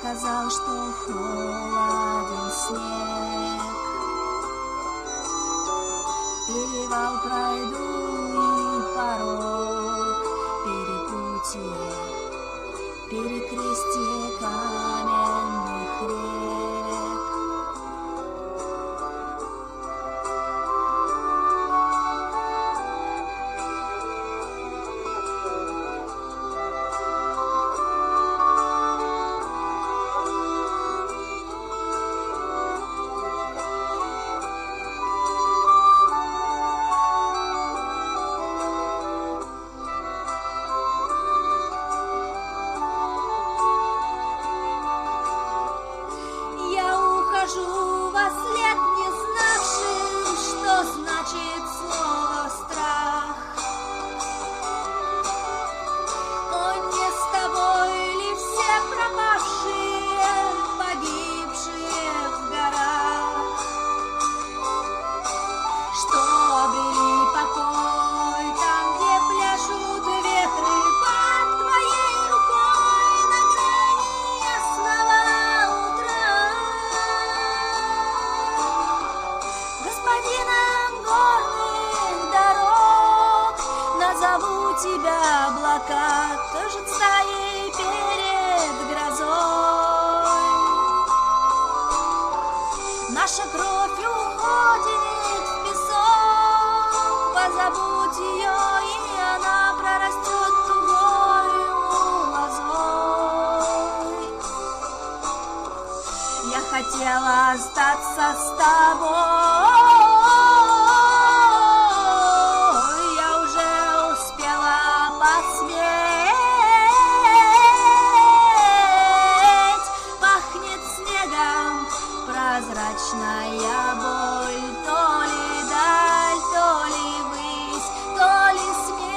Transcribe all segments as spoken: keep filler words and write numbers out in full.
сказал, что холоден снег. Перевал пройду и порог, перепутье, перекрестие каменных рек. Ухожу во след, не знавшим, что значит слово страх. О, не с тобой ли все пропавшие, погибшие в горах, что обрели покой там, где пляшут ветры под твоей рукой на грани ясного утра. Господином горных дорог назову тебя облака, тоже стаей перед грозой. Наша кровь уходит в песок, позабудь ее, и она прорастет тугою лозой. Я хотела остаться с тобой, я уже успела посметь. Пахнет снегом прозрачная боль, то ли даль, то ли высь, то ли смерть.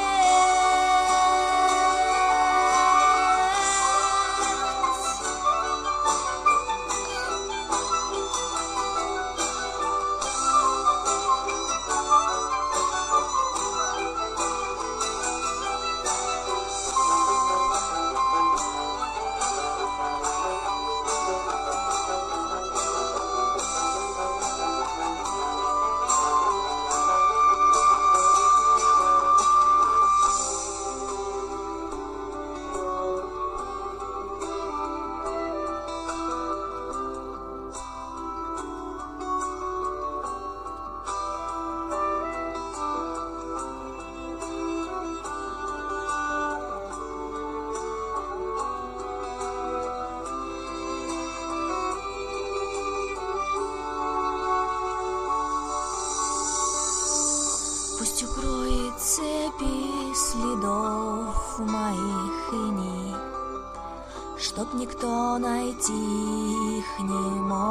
Пусть укроет цепи следов моих иней, чтоб никто найти их не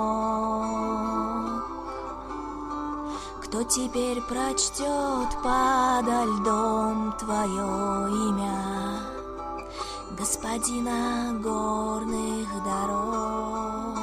мог. Кто теперь прочтет подо льдом твое имя, господина горных дорог?